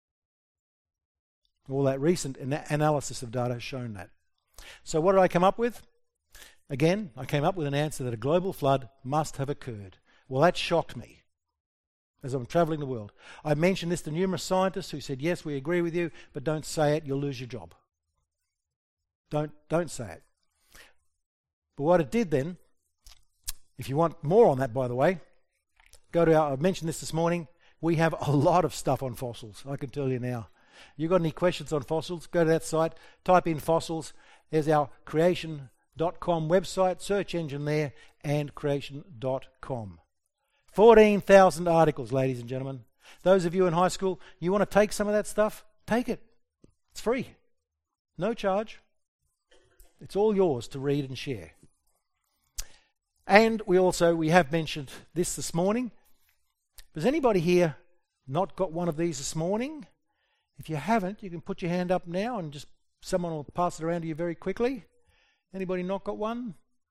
All that recent ana- analysis of data has shown that. So what did I come up with? Again, I came up with an answer that a global flood must have occurred. Well, that shocked me as I'm travelling the world. I mentioned this to numerous scientists who said, yes, we agree with you, but don't say it, you'll lose your job. Don't, don't say it. But what it did then, if you want more on that, by the way, go to our, I mentioned this this morning, we have a lot of stuff on fossils, I can tell you now. You got any questions on fossils? Go to that site, type in fossils. There's our creation dot com website, search engine there, and creation dot com. fourteen thousand articles, ladies and gentlemen. Those of you in high school, you want to take some of that stuff? Take it. It's free. No charge. It's all yours to read and share. And we also, we have mentioned this this morning. Has anybody here not got one of these this morning? If you haven't, you can put your hand up now and just someone will pass it around to you very quickly. Anybody not got one?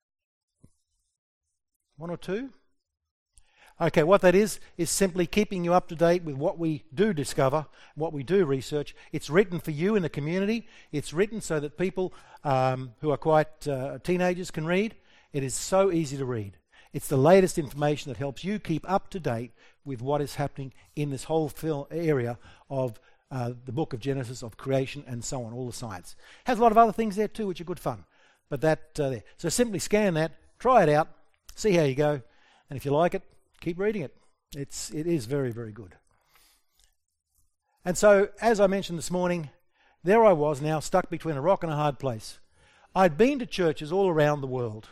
One or two? Okay, what that is, is simply keeping you up to date with what we do discover, what we do research. It's written for you in the community. It's written so that people um, who are quite uh, teenagers can read. It is so easy to read. It's the latest information that helps you keep up to date with what is happening in this whole fil- area of uh, the book of Genesis, of creation and so on, all the science. Has a lot of other things there too, which are good fun. But that uh, there. So simply scan that, try it out, see how you go, and if you like it, keep reading it. It's, it is very, very good. And so, as I mentioned this morning, there I was now stuck between a rock and a hard place. I'd been to churches all around the world.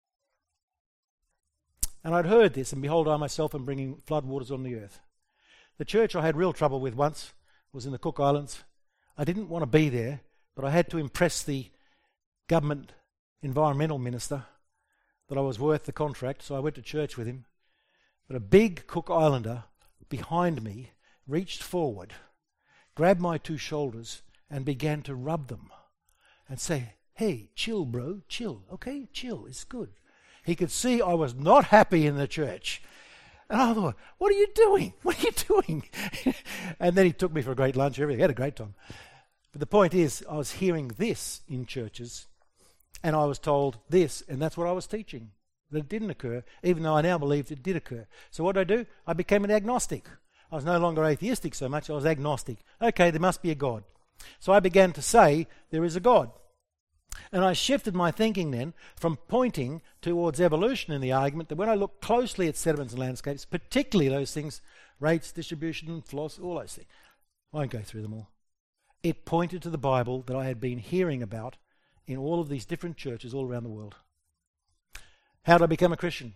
And I'd heard this, and behold, I myself am bringing floodwaters on the earth. The church I had real trouble with once was in the Cook Islands. I didn't want to be there, but I had to impress the government environmental minister that I was worth the contract, so I went to church with him. But a big Cook Islander behind me reached forward, grabbed my two shoulders, and began to rub them and say, "Hey, chill, bro, chill, okay? Chill, it's good." He could see I was not happy in the church. And I thought, what are you doing? What are you doing? And then he took me for a great lunch, everything. He had a great time. But the point is, I was hearing this in churches, and I was told this, and that's what I was teaching. That it didn't occur, even though I now believed it did occur. So what did I do? I became an agnostic. I was no longer atheistic so much, I was agnostic. Okay, there must be a God. So I began to say, there is a God. And I shifted my thinking then from pointing towards evolution in the argument that when I look closely at sediments and landscapes, particularly those things, rates, distribution, floss, all those things, I won't go through them all. It pointed to the Bible that I had been hearing about in all of these different churches all around the world. How did I become a Christian?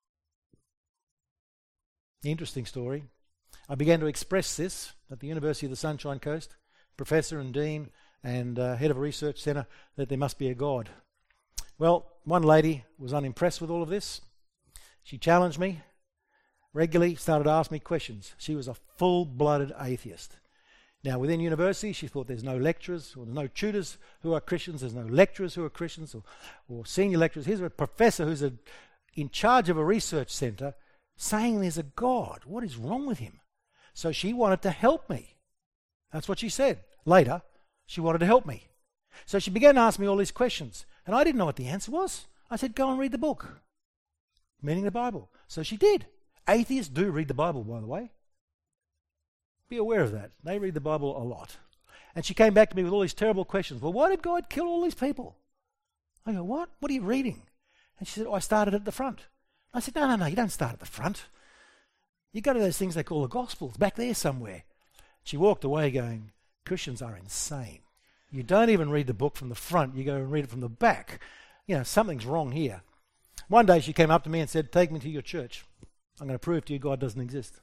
Interesting story. I began to express this at the University of the Sunshine Coast, professor and dean and uh, head of a research centre, that there must be a God. Well, one lady was unimpressed with all of this. She challenged me regularly, started to ask me questions. She was a full-blooded atheist. Now, within university, she thought there's no lecturers or no tutors who are Christians, there's no lecturers who are Christians or, or senior lecturers. Here's a professor who's a, in charge of a research centre saying there's a God. What is wrong with him? So she wanted to help me. That's what she said. Later, she wanted to help me. So she began to ask me all these questions, and I didn't know what the answer was. I said, go and read the book, meaning the Bible. So she did. Atheists do read the Bible, by the way. Be aware of that. They read the Bible a lot. And she came back to me with all these terrible questions. Well, why did God kill all these people? I go, what? What are you reading? And she said, oh, I started at the front. I said, no, no, no, you don't start at the front. You go to those things they call the Gospels, back there somewhere. She walked away going, Christians are insane. You don't even read the book from the front, you go and read it from the back. You know, something's wrong here. One day she came up to me and said, take me to your church. I'm going to prove to you God doesn't exist.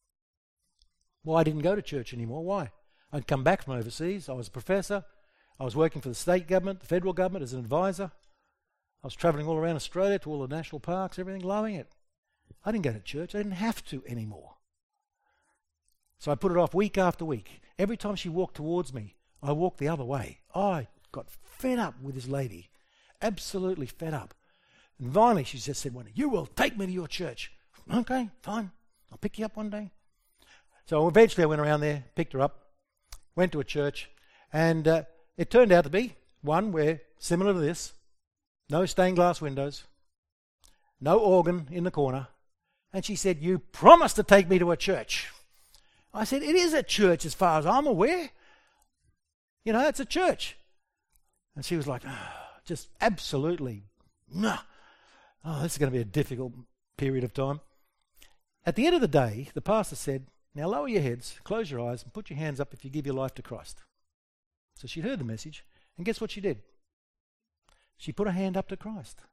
Well, I didn't go to church anymore. Why? I'd come back from overseas. I was a professor. I was working for the state government, the federal government as an advisor. I was travelling all around Australia to all the national parks, everything, loving it. I didn't go to church. I didn't have to anymore. So I put it off week after week. Every time she walked towards me, I walked the other way. I got fed up with this lady. Absolutely fed up. And finally she just said one day, you will take me to your church. Okay, fine. I'll pick you up one day. So eventually I went around there, picked her up, went to a church, and uh, it turned out to be one where, similar to this, no stained glass windows, no organ in the corner, and she said, you promised to take me to a church. I said, it is a church as far as I'm aware. You know, it's a church. And she was like, oh, just absolutely, nah. Oh, this is going to be a difficult period of time. At the end of the day, the pastor said, now lower your heads, close your eyes, and put your hands up if you give your life to Christ. So she heard the message, and guess what she did? She put her hand up to Christ.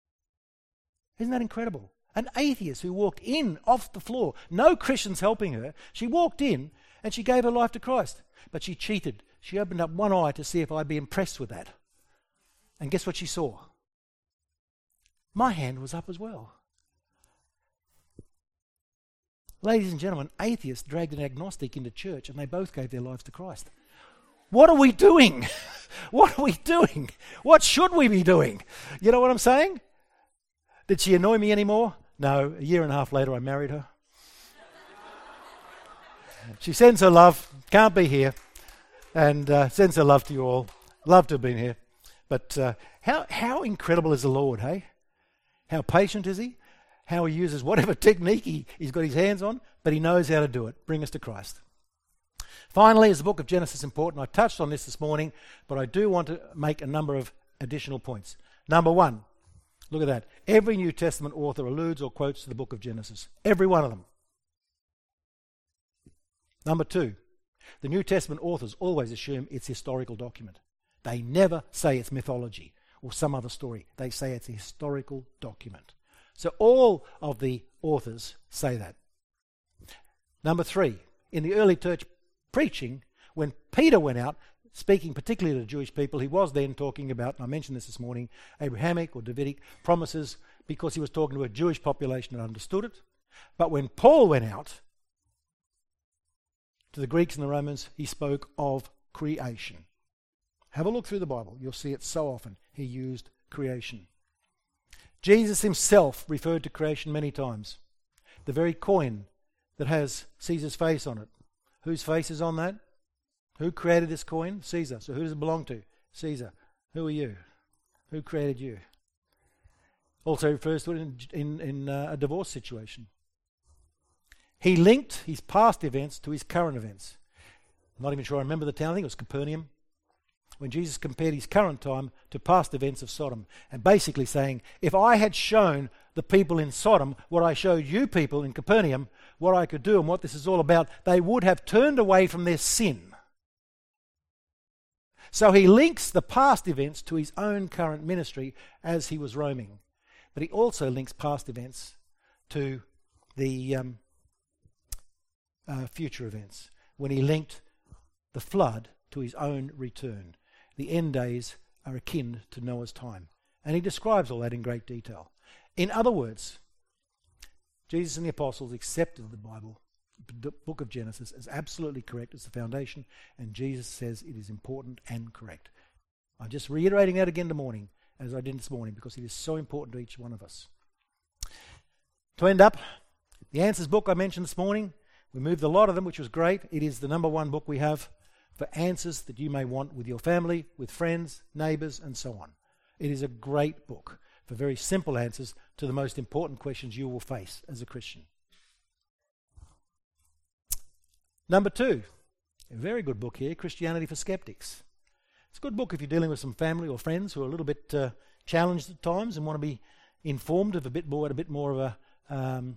Isn't that incredible? An atheist who walked in off the floor, no Christians helping her, she walked in and she gave her life to Christ. But she cheated. She opened up one eye to see if I'd be impressed with that. And guess what she saw? My hand was up as well. Ladies and gentlemen, atheists dragged an agnostic into church and they both gave their lives to Christ. What are we doing? What are we doing? What should we be doing? You know what I'm saying? Did she annoy me anymore? No. A year and a half later, I married her. She sends her love. Can't be here. And uh, sends her love to you all. Love to have been here. But uh, how, how incredible is the Lord, hey? How patient is he? How he uses whatever technique he, he's got his hands on, but he knows how to do it. Bring us to Christ. Finally, is the book of Genesis important? I touched on this this morning, but I do want to make a number of additional points. Number one, look at that. Every New Testament author alludes or quotes to the book of Genesis. Every one of them. Number two, The New Testament authors always assume it's a historical document. They never say it's mythology or some other story. They say it's a historical document. So all of the authors say that. Number three, in the early church preaching, when Peter went out, speaking particularly to the Jewish people, he was then talking about, and I mentioned this this morning, Abrahamic or Davidic promises, because he was talking to a Jewish population that understood it. But when Paul went out to the Greeks and the Romans, he spoke of creation. Have a look through the Bible. You'll see it so often. He used creation. Jesus himself referred to creation many times. The very coin that has Caesar's face on it. Whose face is on that? Who created this coin? Caesar. So who does it belong to? Caesar. Who are you? Who created you? Also refers to it in, in, in uh, a divorce situation. He linked his past events to his current events. I'm not even sure I remember the town. I think it was Capernaum. When Jesus compared his current time to past events of Sodom. And basically saying, if I had shown the people in Sodom what I showed you people in Capernaum, what I could do and what this is all about, they would have turned away from their sin. So he links the past events to his own current ministry as he was roaming. But he also links past events to the um, uh, future events. When he linked the flood to his own return. The end days are akin to Noah's time. And he describes all that in great detail. In other words, Jesus and the apostles accepted the Bible, the book of Genesis, as absolutely correct as the foundation, and Jesus says it is important and correct. I'm just reiterating that again this morning, as I did this morning, because it is so important to each one of us. To end up, the Answers book I mentioned this morning, we moved a lot of them, which was great. It is the number one book we have for answers that you may want with your family, with friends, neighbours, and so on. It is a great book for very simple answers to the most important questions you will face as a Christian. Number two, a very good book here, Christianity for Skeptics. It's a good book if you're dealing with some family or friends who are a little bit uh, challenged at times and want to be informed of a bit more, at a bit more of a, um,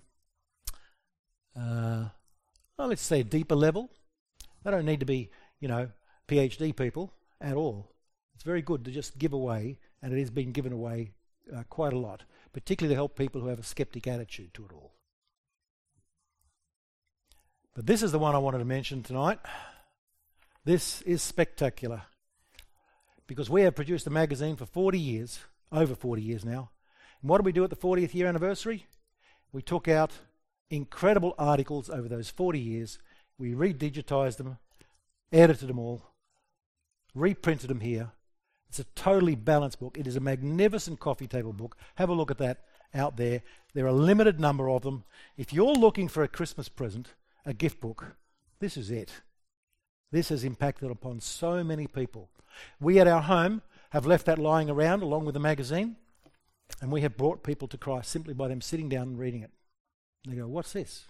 uh, well, let's say, deeper level. They don't need to be, you know, PhD people at all. It's very good to just give away, and it is being given away uh, quite a lot, particularly to help people who have a skeptic attitude to it all. But this is the one I wanted to mention tonight. This is spectacular, because we have produced a magazine for forty years, over forty years now. And what did we do at the fortieth year anniversary? We took out incredible articles over those forty years. We re-digitized them, edited them all, reprinted them here. It's a totally balanced book. It is a magnificent coffee table book. Have a look at that out there. There are a limited number of them. If you're looking for a Christmas present, a gift book, this is it. This has impacted upon so many people. We at our home have left that lying around along with the magazine, and we have brought people to Christ simply by them sitting down and reading it. And they go, what's this?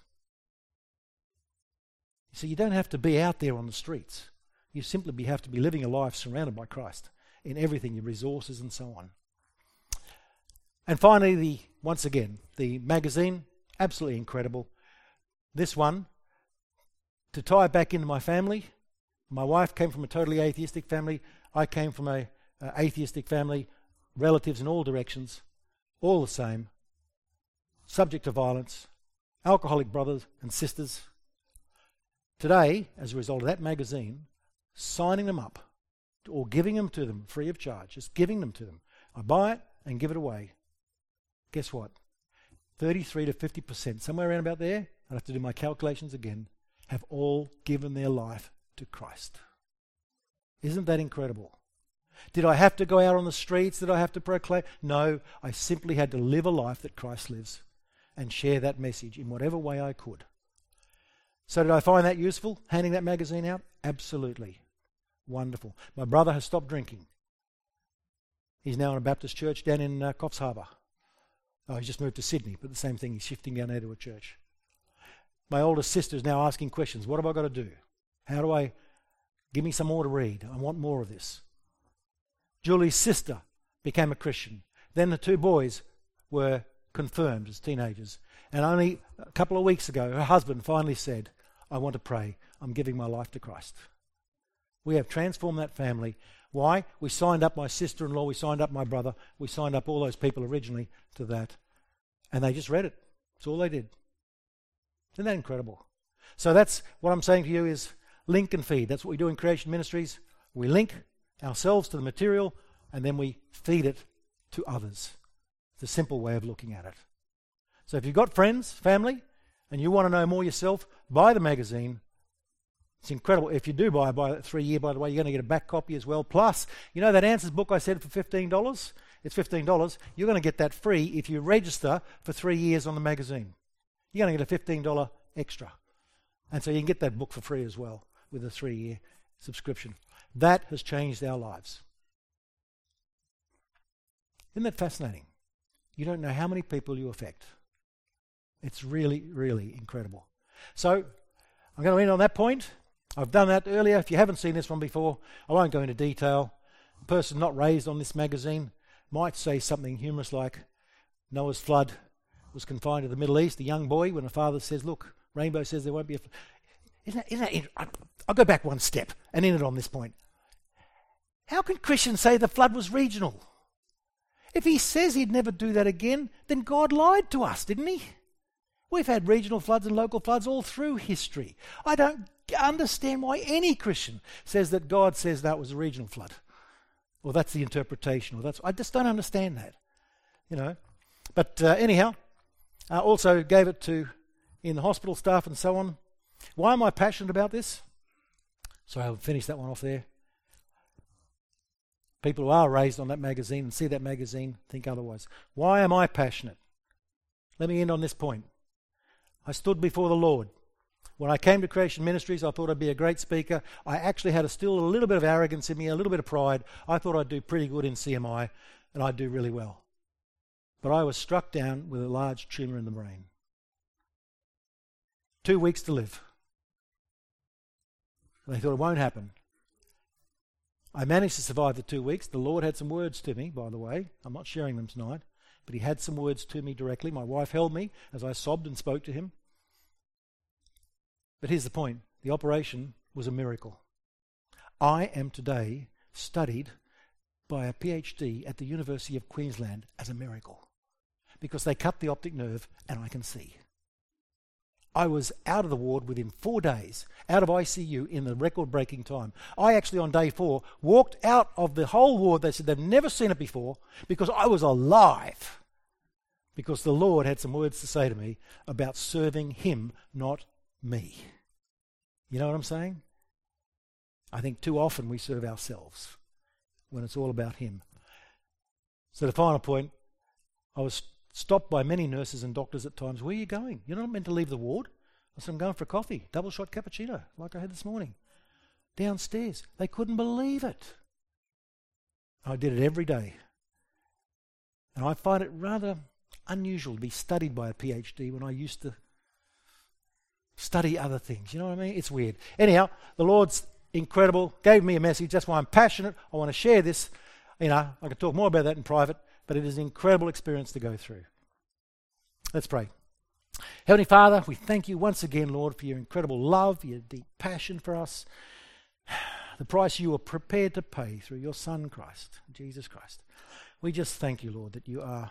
So you don't have to be out there on the streets. You simply be, have to be living a life surrounded by Christ in everything, your resources and so on. And finally, the once again, the magazine, absolutely incredible. This one, to tie it back into my family, my wife came from a totally atheistic family. I came from a uh, atheistic family, relatives in all directions, all the same, subject to violence, alcoholic brothers and sisters. Today, as a result of that magazine, signing them up or giving them to them free of charge, just giving them to them. I buy it and give it away. Guess what? thirty-three to fifty percent, somewhere around about there, I'd have to do my calculations again, have all given their life to Christ. Isn't that incredible? Did I have to go out on the streets? Did I have to proclaim? No, I simply had to live a life that Christ lives and share that message in whatever way I could. So did I find that useful, handing that magazine out? Absolutely. Wonderful. My brother has stopped drinking. He's now in a Baptist church down in uh, Coffs Harbour. Oh, he's just moved to Sydney, but the same thing, he's shifting down there to a church. My oldest sister is now asking questions. What have I got to do? How do I... Give me some more to read. I want more of this. Julie's sister became a Christian. Then the two boys were confirmed as teenagers. And only a couple of weeks ago, her husband finally said, I want to pray. I'm giving my life to Christ. We have transformed that family. Why? We signed up my sister-in-law, we signed up my brother, we signed up all those people originally to that. And they just read it. That's all they did. Isn't that incredible? So that's what I'm saying to you is link and feed. That's what we do in Creation Ministries. We link ourselves to the material and then we feed it to others. It's a simple way of looking at it. So if you've got friends, family, and you want to know more yourself, buy the magazine. It's incredible. If you do buy, buy it three year, by the way, you're going to get a back copy as well. Plus, you know that Answers book I said for fifteen dollars? It's fifteen dollars. You're going to get that free if you register for three years on the magazine. You're going to get a fifteen dollars extra. And so you can get that book for free as well with a three-year subscription. That has changed our lives. Isn't that fascinating? You don't know how many people you affect. It's really, really incredible. So I'm going to end on that point. I've done that earlier. If you haven't seen this one before, I won't go into detail. A person not raised on this magazine might say something humorous like, Noah's flood was confined to the Middle East. A young boy, when the father says, look, Rainbow says there won't be a... Fl-. Isn't that, isn't that int- I'll go back one step and end it on this point. How can Christians say the flood was regional? If he says he'd never do that again, then God lied to us, didn't he? We've had regional floods and local floods all through history. I don't understand why any Christian says that God says that was a regional flood. Or that's the interpretation. Or that's I just don't understand that. You know. But uh, anyhow, I uh, also gave it to in the hospital staff and so on. Why am I passionate about this? So I'll finish that one off there. People who are raised on that magazine and see that magazine think otherwise. Why am I passionate? Let me end on this point. I stood before the Lord. When I came to Creation Ministries, I thought I'd be a great speaker. I actually had a, still a little bit of arrogance in me, a little bit of pride. I thought I'd do pretty good in C M I, and I'd do really well. But I was struck down with a large tumour in the brain. Two weeks to live. They thought it won't happen. I managed to survive the two weeks. The Lord had some words to me, by the way. I'm not sharing them tonight. But he had some words to me directly. My wife held me as I sobbed and spoke to him. But here's the point. The operation was a miracle. I am today studied by a PhD at the University of Queensland as a miracle. Because they cut the optic nerve and I can see. I was out of the ward within four days, out of I C U in the record-breaking time. I actually, on day four, walked out of the whole ward. They said they've never seen it before because I was alive. Because the Lord had some words to say to me about serving him, not me. You know what I'm saying? I think too often we serve ourselves when it's all about him. So the final point, I was stopped by many nurses and doctors at times. Where are you going? You're not meant to leave the ward. I said, I'm going for a coffee, double shot cappuccino, like I had this morning. Downstairs. They couldn't believe it. I did it every day. And I find it rather unusual to be studied by a PhD when I used to study other things. You know what I mean? It's weird. Anyhow, the Lord's incredible, gave me a message. That's why I'm passionate. I want to share this. You know, I could talk more about that in private. But it is an incredible experience to go through. Let's pray. Heavenly Father, we thank you once again, Lord, for your incredible love, your deep passion for us, the price you were prepared to pay through your Son, Christ, Jesus Christ. We just thank you, Lord, that you are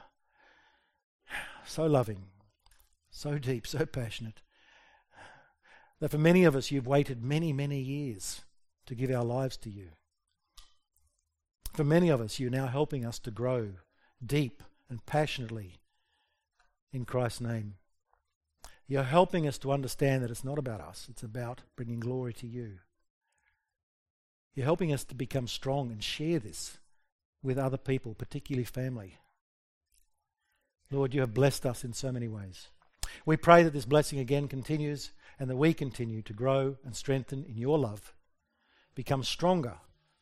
so loving, so deep, so passionate, that for many of us you've waited many, many years to give our lives to you. For many of us, you're now helping us to grow deep and passionately in Christ's name. You're helping us to understand that it's not about us, it's about bringing glory to you. You're helping us to become strong and share this with other people, particularly family. Lord, you have blessed us in so many ways. We pray that this blessing again continues and that we continue to grow and strengthen in your love, become stronger,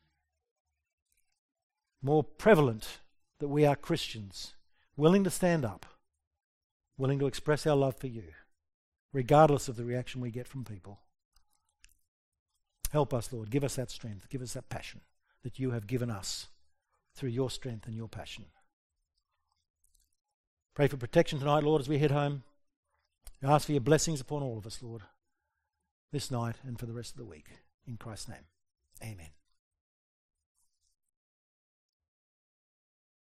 more prevalent, that we are Christians, willing to stand up, willing to express our love for you, regardless of the reaction we get from people. Help us, Lord. Give us that strength. Give us that passion that you have given us through your strength and your passion. Pray for protection tonight, Lord, as we head home. We ask for your blessings upon all of us, Lord. this night and for the rest of the week. In Christ's name, amen.